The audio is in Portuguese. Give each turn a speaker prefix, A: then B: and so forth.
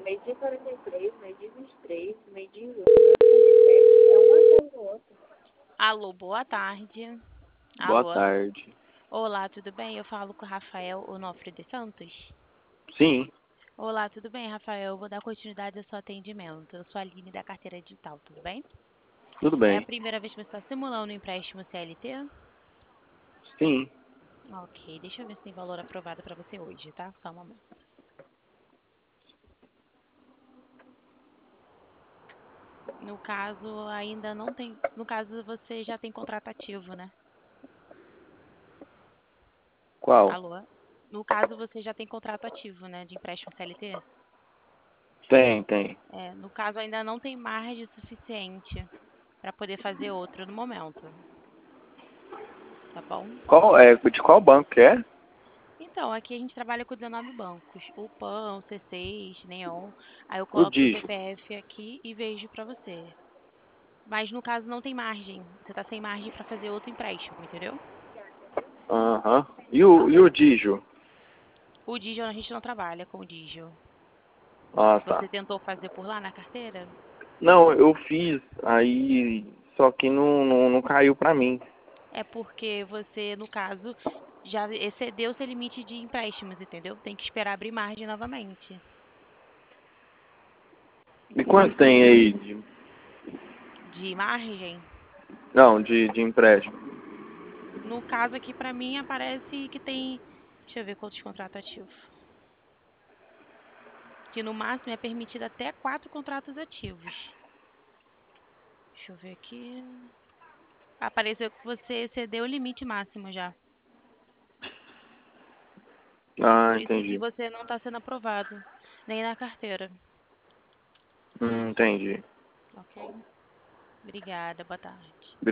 A: meio-dia e 43, meio-dia e 23, meio-dia e 8, é um atrás do outro.
B: Alô, boa tarde.
C: Boa
B: Alô.
C: tarde.
B: Olá, tudo bem? Eu falo com o Rafael Onofre de Santos.
C: Sim,
B: Olá, tudo bem, Rafael? Eu vou dar continuidade ao seu atendimento. Eu sou a Aline da carteira digital, tudo bem?
C: tudo
B: É a
C: bem.
B: primeira vez que você está simulando o empréstimo CLT?
C: Sim.
B: Ok, deixa eu ver se tem valor aprovado para você hoje, tá? Só um momento. No caso, ainda não tem. No caso, você já tem contrato ativo, né?
C: Qual?
B: Alô? No caso, você já tem contrato ativo, né? De empréstimo CLT?
C: Tem.
B: No caso, ainda não tem margem suficiente para poder fazer outro no momento, tá bom?
C: De qual banco que é?
B: Então, aqui a gente trabalha com 19 bancos. O PAN, o C6, Neon. Aí eu
C: O
B: coloco seu
C: Digio.
B: CPF aqui e vejo para você. Mas no caso não tem margem. Você tá sem margem para fazer outro empréstimo, entendeu?
C: Aham. E o Digio?
B: O Digio a gente não trabalha com o Digio.
C: Ah, tá.
B: Você tentou fazer por lá na carteira?
C: Não, eu fiz, aí só que não caiu pra mim.
B: É porque você, no caso, já excedeu seu limite de empréstimos, entendeu? Tem que esperar abrir margem novamente.
C: E quanto tem aí
B: De margem?
C: não, de empréstimo?
B: No caso aqui, para mim, aparece que tem. Deixa eu ver quantos contratos ativos. Que no máximo é permitido até 4 contratos ativos. Deixa eu ver aqui. Apareceu que você excedeu o limite máximo já.
C: Ah,
B: Por isso que
C: entendi.
B: você não está sendo aprovado. Nem na carteira.
C: Entendi.
B: Ok? Obrigada. Boa tarde.